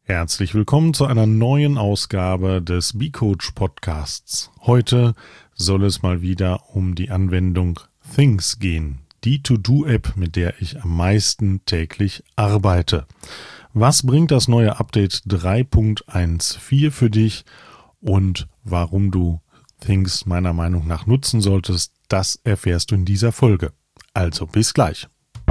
Herzlich willkommen zu einer neuen Ausgabe des B-Coach Podcasts. Heute soll es mal wieder um die Anwendung Things gehen, die To-Do-App, mit der ich am meisten täglich arbeite. Was bringt das neue Update 3.14 für dich und warum du Things meiner Meinung nach nutzen solltest, das erfährst du in dieser Folge. Also bis gleich.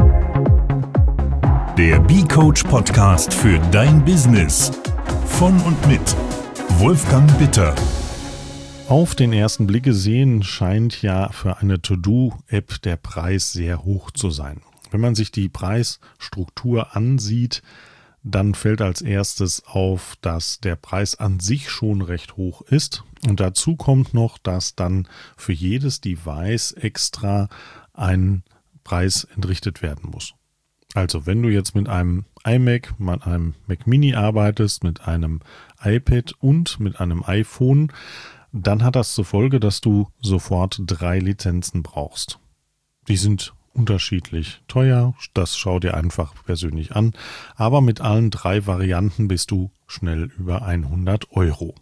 Der B-Coach Podcast für dein Business. Von und mit Wolfgang Bitter. Auf den ersten Blick gesehen scheint ja für eine To-Do-App der Preis sehr hoch zu sein. Wenn man sich die Preisstruktur ansieht, dann fällt als erstes auf, dass der Preis an sich schon recht hoch ist. Und dazu kommt noch, dass dann für jedes Device extra ein Preis entrichtet werden muss. Also wenn du jetzt mit einem iMac, mit einem Mac Mini arbeitest, mit einem iPad und mit einem iPhone, dann hat das zur Folge, dass du sofort 3 Lizenzen brauchst. Die sind unterschiedlich teuer, das schau dir einfach persönlich an, aber mit allen 3 Varianten bist du schnell über 100 €.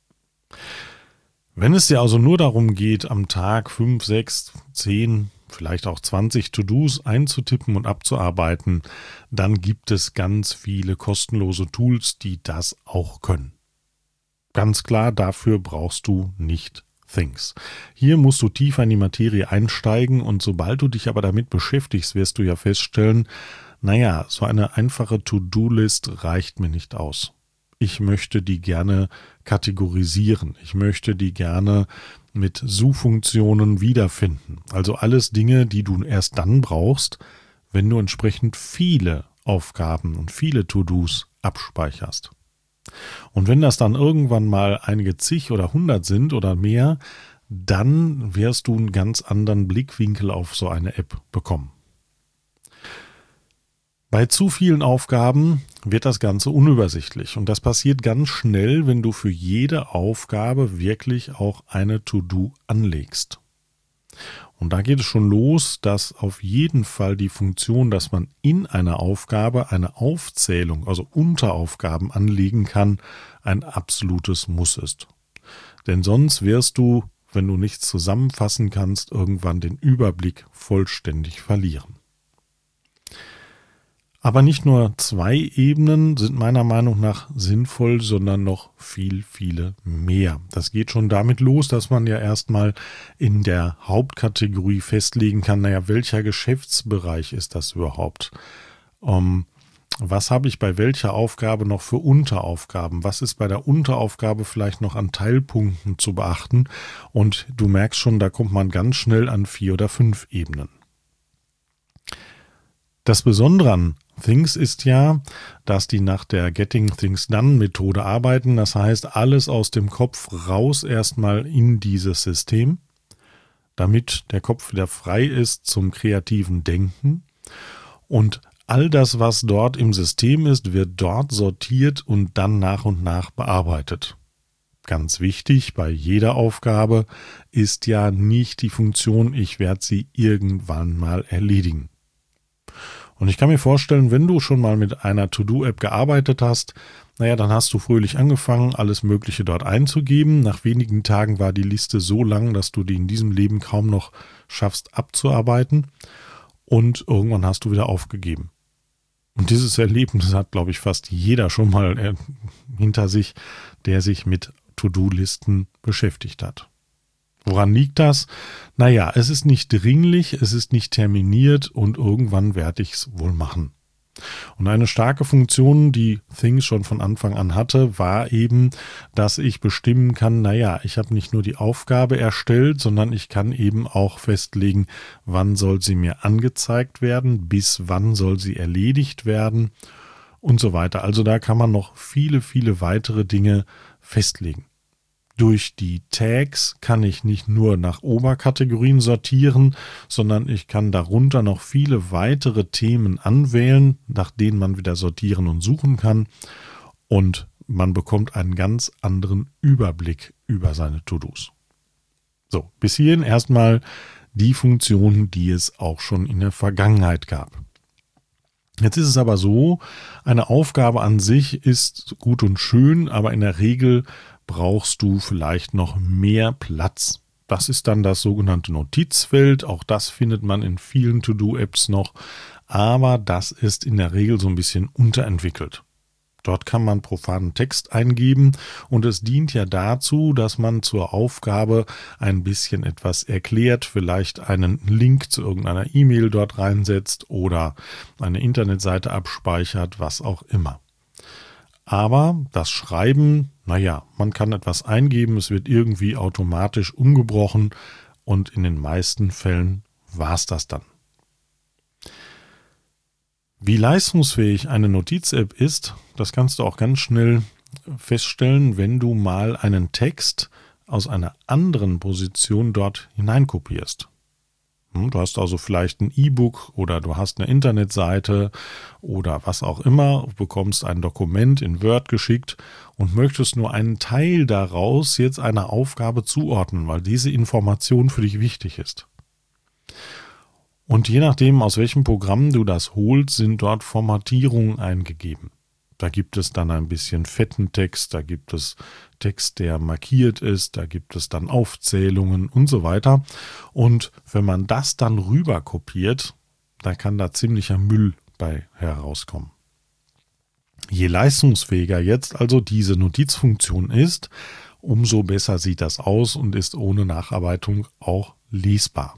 Wenn es dir also nur darum geht, am Tag 5, 6, 10, vielleicht auch 20 To-Dos einzutippen und abzuarbeiten, dann gibt es ganz viele kostenlose Tools, die das auch können. Ganz klar, dafür brauchst du nicht Things. Hier musst du tiefer in die Materie einsteigen und sobald du dich aber damit beschäftigst, wirst du ja feststellen, so eine einfache To-Do-List reicht mir nicht aus. Ich möchte die gerne kategorisieren. Ich möchte die gerne mit Suchfunktionen wiederfinden. Also alles Dinge, die du erst dann brauchst, wenn du entsprechend viele Aufgaben und viele To-Dos abspeicherst. Und wenn das dann irgendwann mal einige zig oder 100 sind oder mehr, dann wirst du einen ganz anderen Blickwinkel auf so eine App bekommen. Bei zu vielen Aufgaben wird das Ganze unübersichtlich und das passiert ganz schnell, wenn du für jede Aufgabe wirklich auch eine To-Do anlegst. Und da geht es schon los, dass auf jeden Fall die Funktion, dass man in einer Aufgabe eine Aufzählung, also Unteraufgaben anlegen kann, ein absolutes Muss ist. Denn sonst wirst du, wenn du nichts zusammenfassen kannst, irgendwann den Überblick vollständig verlieren. Aber nicht nur 2 Ebenen sind meiner Meinung nach sinnvoll, sondern noch viele mehr. Das geht schon damit los, dass man ja erstmal in der Hauptkategorie festlegen kann, welcher Geschäftsbereich ist das überhaupt? Was habe ich bei welcher Aufgabe noch für Unteraufgaben? Was ist bei der Unteraufgabe vielleicht noch an Teilpunkten zu beachten? Und du merkst schon, da kommt man ganz schnell an 4 oder 5 Ebenen. Das Besondere an Things ist ja, dass die nach der Getting Things Done Methode arbeiten. Das heißt, alles aus dem Kopf raus erstmal in dieses System, damit der Kopf wieder frei ist zum kreativen Denken. Und all das, was dort im System ist, wird dort sortiert und dann nach und nach bearbeitet. Ganz wichtig, bei jeder Aufgabe ist ja nicht die Funktion, ich werde sie irgendwann mal erledigen. Und ich kann mir vorstellen, wenn du schon mal mit einer To-Do-App gearbeitet hast, dann hast du fröhlich angefangen, alles Mögliche dort einzugeben. Nach wenigen Tagen war die Liste so lang, dass du die in diesem Leben kaum noch schaffst abzuarbeiten. Und irgendwann hast du wieder aufgegeben. Und dieses Erlebnis hat, glaube ich, fast jeder schon mal hinter sich, der sich mit To-Do-Listen beschäftigt hat. Woran liegt das? Es ist nicht dringlich, es ist nicht terminiert und irgendwann werde ich es wohl machen. Und eine starke Funktion, die Things schon von Anfang an hatte, war eben, dass ich bestimmen kann, ich habe nicht nur die Aufgabe erstellt, sondern ich kann eben auch festlegen, wann soll sie mir angezeigt werden, bis wann soll sie erledigt werden und so weiter. Also da kann man noch viele weitere Dinge festlegen. Durch die Tags kann ich nicht nur nach Oberkategorien sortieren, sondern ich kann darunter noch viele weitere Themen anwählen, nach denen man wieder sortieren und suchen kann. Und man bekommt einen ganz anderen Überblick über seine To-Dos. So, bis hierhin erstmal die Funktionen, die es auch schon in der Vergangenheit gab. Jetzt ist es aber so, eine Aufgabe an sich ist gut und schön, aber in der Regel brauchst du vielleicht noch mehr Platz. Das ist dann das sogenannte Notizfeld. Auch das findet man in vielen To-Do-Apps noch, aber das ist in der Regel so ein bisschen unterentwickelt. Dort kann man profanen Text eingeben und es dient ja dazu, dass man zur Aufgabe ein bisschen etwas erklärt, vielleicht einen Link zu irgendeiner E-Mail dort reinsetzt oder eine Internetseite abspeichert, was auch immer. Aber das Schreiben, man kann etwas eingeben, es wird irgendwie automatisch umgebrochen und in den meisten Fällen war es das dann. Wie leistungsfähig eine Notiz-App ist, das kannst du auch ganz schnell feststellen, wenn du mal einen Text aus einer anderen Position dort hineinkopierst. Du hast also vielleicht ein E-Book oder du hast eine Internetseite oder was auch immer, bekommst ein Dokument in Word geschickt und möchtest nur einen Teil daraus jetzt einer Aufgabe zuordnen, weil diese Information für dich wichtig ist. Und je nachdem, aus welchem Programm du das holst, sind dort Formatierungen eingegeben. Da gibt es dann ein bisschen fetten Text, da gibt es Text, der markiert ist, da gibt es dann Aufzählungen und so weiter. Und wenn man das dann rüber kopiert, dann kann da ziemlicher Müll bei herauskommen. Je leistungsfähiger jetzt also diese Notizfunktion ist, umso besser sieht das aus und ist ohne Nacharbeitung auch lesbar.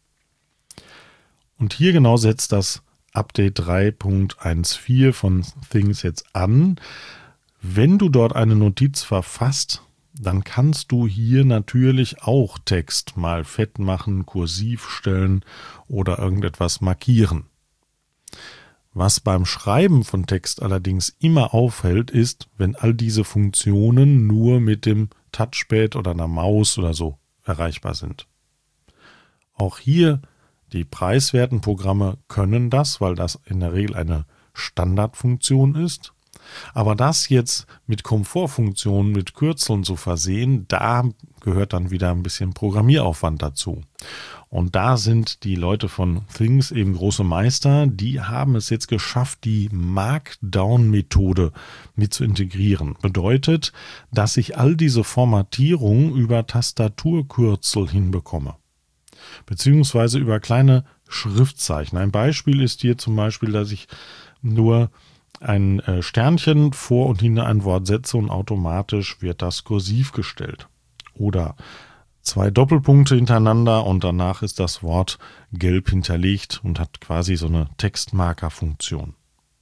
Und hier genau setzt das Update 3.14 von Things jetzt an. Wenn du dort eine Notiz verfasst, dann kannst du hier natürlich auch Text mal fett machen, kursiv stellen oder irgendetwas markieren. Was beim Schreiben von Text allerdings immer auffällt, ist, wenn all diese Funktionen nur mit dem Touchpad oder einer Maus oder so erreichbar sind. Auch hier die preiswerten Programme können das, weil das in der Regel eine Standardfunktion ist. Aber das jetzt mit Komfortfunktionen, mit Kürzeln zu versehen, da gehört dann wieder ein bisschen Programmieraufwand dazu. Und da sind die Leute von Things eben große Meister. Die haben es jetzt geschafft, die Markdown-Methode mit zu integrieren. Bedeutet, dass ich all diese Formatierung über Tastaturkürzel hinbekomme. Beziehungsweise über kleine Schriftzeichen. Ein Beispiel ist hier zum Beispiel, dass ich nur ein Sternchen vor und hinter ein Wort setze und automatisch wird das kursiv gestellt. Oder 2 Doppelpunkte hintereinander und danach ist das Wort gelb hinterlegt und hat quasi so eine Textmarkerfunktion.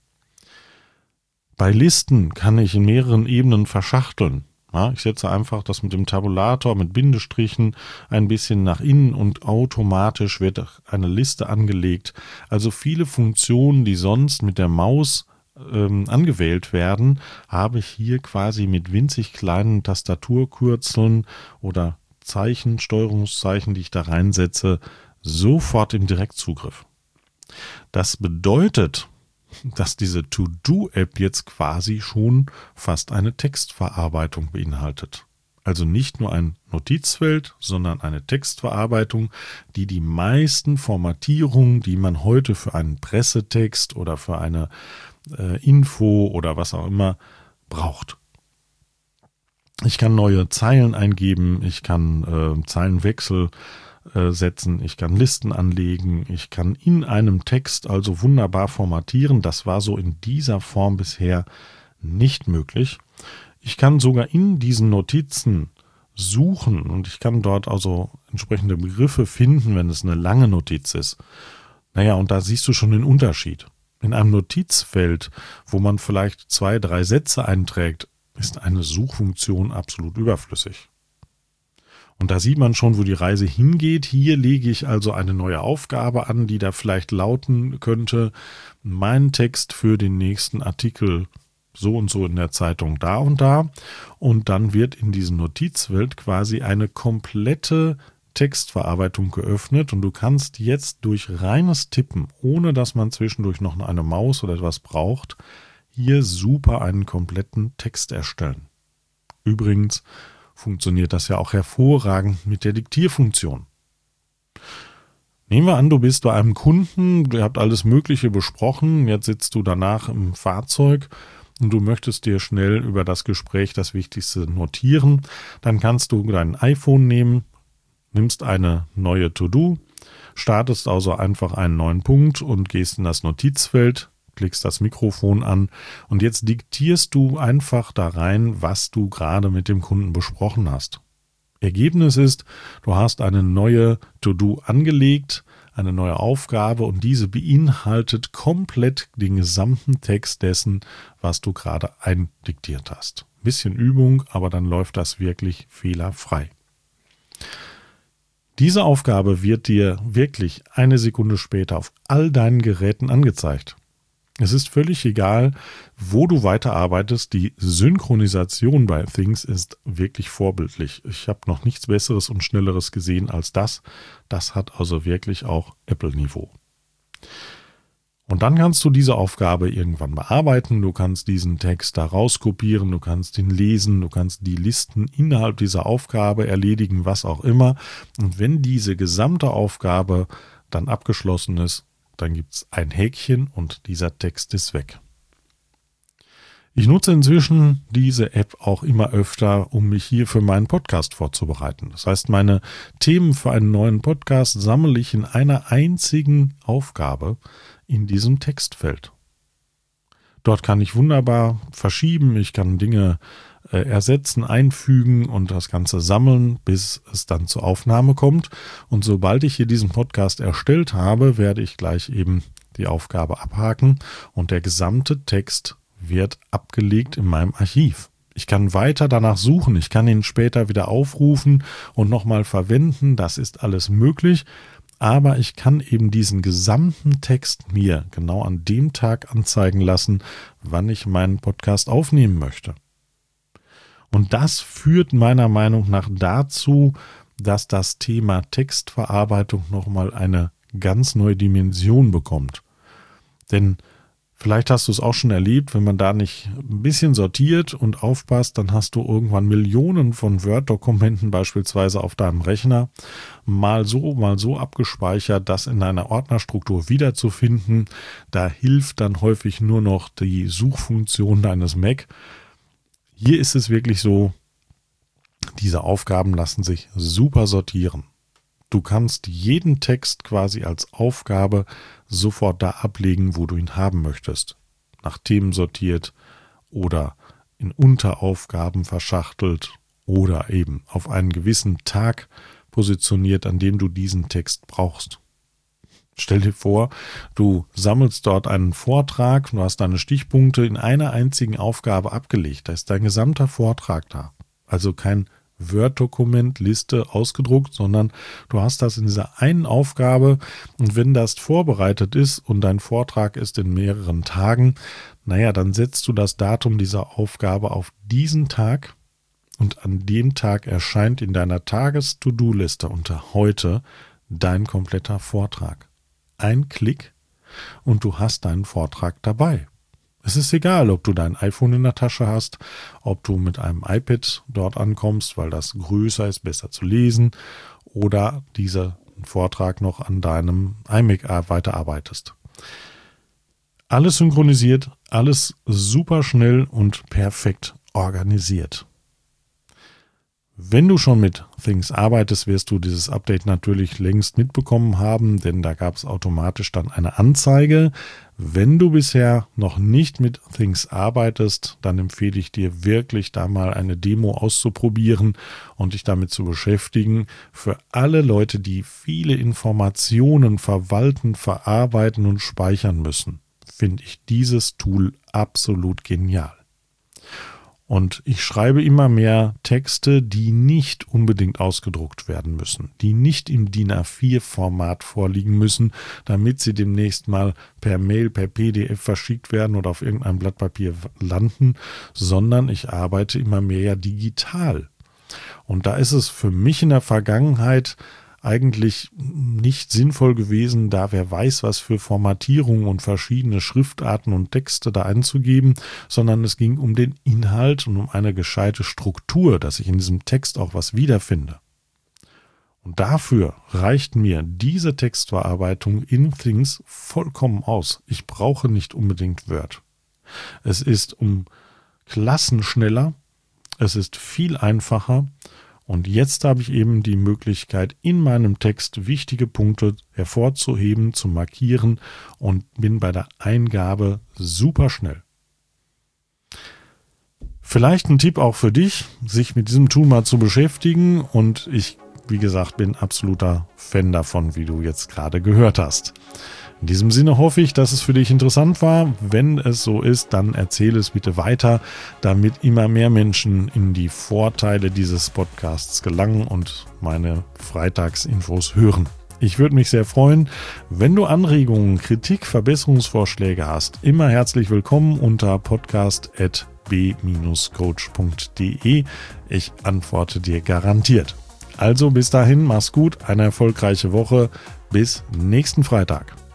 Bei Listen kann ich in mehreren Ebenen verschachteln. Ja, ich setze einfach das mit dem Tabulator mit Bindestrichen ein bisschen nach innen und automatisch wird eine Liste angelegt. Also viele Funktionen, die sonst mit der Maus angewählt werden, habe ich hier quasi mit winzig kleinen Tastaturkürzeln oder Zeichen, Steuerungszeichen, die ich da reinsetze, sofort im Direktzugriff. Das bedeutet, dass diese To-Do-App jetzt quasi schon fast eine Textverarbeitung beinhaltet. Also nicht nur ein Notizfeld, sondern eine Textverarbeitung, die die meisten Formatierungen, die man heute für einen Pressetext oder für eine Info oder was auch immer braucht. Ich kann neue Zeilen eingeben, ich kann Zeilenwechsel setzen, ich kann Listen anlegen, ich kann in einem Text also wunderbar formatieren. Das war so in dieser Form bisher nicht möglich. Ich kann sogar in diesen Notizen suchen und ich kann dort also entsprechende Begriffe finden, wenn es eine lange Notiz ist. Und da siehst du schon den Unterschied. In einem Notizfeld, wo man vielleicht 2, 3 Sätze einträgt, ist eine Suchfunktion absolut überflüssig. Und da sieht man schon, wo die Reise hingeht. Hier lege ich also eine neue Aufgabe an, die da vielleicht lauten könnte, mein Text für den nächsten Artikel so und so in der Zeitung da und da. Und dann wird in diesem Notizfeld quasi eine komplette Textverarbeitung geöffnet und du kannst jetzt durch reines Tippen, ohne dass man zwischendurch noch eine Maus oder etwas braucht, hier super einen kompletten Text erstellen. Übrigens funktioniert das ja auch hervorragend mit der Diktierfunktion. Nehmen wir an, du bist bei einem Kunden, ihr habt alles Mögliche besprochen, jetzt sitzt du danach im Fahrzeug und du möchtest dir schnell über das Gespräch das Wichtigste notieren. Dann kannst du dein iPhone nehmen, nimmst eine neue To-Do, startest also einfach einen neuen Punkt und gehst in das Notizfeld, klickst das Mikrofon an und jetzt diktierst du einfach da rein, was du gerade mit dem Kunden besprochen hast. Ergebnis ist, du hast eine neue To-Do angelegt, eine neue Aufgabe und diese beinhaltet komplett den gesamten Text dessen, was du gerade eindiktiert hast. Ein bisschen Übung, aber dann läuft das wirklich fehlerfrei. Diese Aufgabe wird dir wirklich eine Sekunde später auf all deinen Geräten angezeigt. Es ist völlig egal, wo du weiterarbeitest. Die Synchronisation bei Things ist wirklich vorbildlich. Ich habe noch nichts Besseres und Schnelleres gesehen als das. Das hat also wirklich auch Apple-Niveau. Und dann kannst du diese Aufgabe irgendwann bearbeiten. Du kannst diesen Text da rauskopieren, du kannst ihn lesen, du kannst die Listen innerhalb dieser Aufgabe erledigen, was auch immer. Und wenn diese gesamte Aufgabe dann abgeschlossen ist, dann gibt es ein Häkchen und dieser Text ist weg. Ich nutze inzwischen diese App auch immer öfter, um mich hier für meinen Podcast vorzubereiten. Das heißt, meine Themen für einen neuen Podcast sammle ich in einer einzigen Aufgabe in diesem Textfeld. Dort kann ich wunderbar verschieben, ich kann Dinge ersetzen, einfügen und das Ganze sammeln, bis es dann zur Aufnahme kommt. Und sobald ich hier diesen Podcast erstellt habe, werde ich gleich eben die Aufgabe abhaken und der gesamte Text wird abgelegt in meinem Archiv. Ich kann weiter danach suchen, ich kann ihn später wieder aufrufen und nochmal verwenden, das ist alles möglich. Aber ich kann eben diesen gesamten Text mir genau an dem Tag anzeigen lassen, wann ich meinen Podcast aufnehmen möchte. Und das führt meiner Meinung nach dazu, dass das Thema Textverarbeitung nochmal eine ganz neue Dimension bekommt. Denn vielleicht hast du es auch schon erlebt, wenn man da nicht ein bisschen sortiert und aufpasst, dann hast du irgendwann Millionen von Word-Dokumenten beispielsweise auf deinem Rechner mal so abgespeichert, das in einer Ordnerstruktur wiederzufinden. Da hilft dann häufig nur noch die Suchfunktion deines Mac. Hier ist es wirklich so, diese Aufgaben lassen sich super sortieren. Du kannst jeden Text quasi als Aufgabe sofort da ablegen, wo du ihn haben möchtest. Nach Themen sortiert oder in Unteraufgaben verschachtelt oder eben auf einen gewissen Tag positioniert, an dem du diesen Text brauchst. Stell dir vor, du sammelst dort einen Vortrag, du hast deine Stichpunkte in einer einzigen Aufgabe abgelegt. Da ist dein gesamter Vortrag da. Also kein Word-Dokument, Liste ausgedruckt, sondern du hast das in dieser einen Aufgabe und wenn das vorbereitet ist und dein Vortrag ist in mehreren Tagen, dann setzt du das Datum dieser Aufgabe auf diesen Tag und an dem Tag erscheint in deiner Tages-To-Do-Liste unter heute dein kompletter Vortrag. Ein Klick und du hast deinen Vortrag dabei. Es ist egal, ob du dein iPhone in der Tasche hast, ob du mit einem iPad dort ankommst, weil das größer ist, besser zu lesen, oder dieser Vortrag noch an deinem iMac weiterarbeitest. Alles synchronisiert, alles super schnell und perfekt organisiert. Wenn du schon mit Things arbeitest, wirst du dieses Update natürlich längst mitbekommen haben, denn da gab es automatisch dann eine Anzeige. Wenn du bisher noch nicht mit Things arbeitest, dann empfehle ich dir wirklich, da mal eine Demo auszuprobieren und dich damit zu beschäftigen. Für alle Leute, die viele Informationen verwalten, verarbeiten und speichern müssen, finde ich dieses Tool absolut genial. Und ich schreibe immer mehr Texte, die nicht unbedingt ausgedruckt werden müssen, die nicht im DIN A4-Format vorliegen müssen, damit sie demnächst mal per Mail, per PDF verschickt werden oder auf irgendeinem Blatt Papier landen, sondern ich arbeite immer mehr digital. Und da ist es für mich in der Vergangenheit eigentlich nicht sinnvoll gewesen, da wer weiß, was für Formatierungen und verschiedene Schriftarten und Texte da einzugeben, sondern es ging um den Inhalt und um eine gescheite Struktur, dass ich in diesem Text auch was wiederfinde. Und dafür reicht mir diese Textverarbeitung in Things vollkommen aus. Ich brauche nicht unbedingt Word. Es ist um Klassen schneller, es ist viel einfacher und jetzt habe ich eben die Möglichkeit, in meinem Text wichtige Punkte hervorzuheben, zu markieren und bin bei der Eingabe super schnell. Vielleicht ein Tipp auch für dich, sich mit diesem Tool mal zu beschäftigen und ich, wie gesagt, bin absoluter Fan davon, wie du jetzt gerade gehört hast. In diesem Sinne hoffe ich, dass es für dich interessant war. Wenn es so ist, dann erzähle es bitte weiter, damit immer mehr Menschen in die Vorteile dieses Podcasts gelangen und meine Freitagsinfos hören. Ich würde mich sehr freuen, wenn du Anregungen, Kritik, Verbesserungsvorschläge hast. Immer herzlich willkommen unter podcast@b-coach.de. Ich antworte dir garantiert. Also bis dahin, mach's gut, eine erfolgreiche Woche. Bis nächsten Freitag.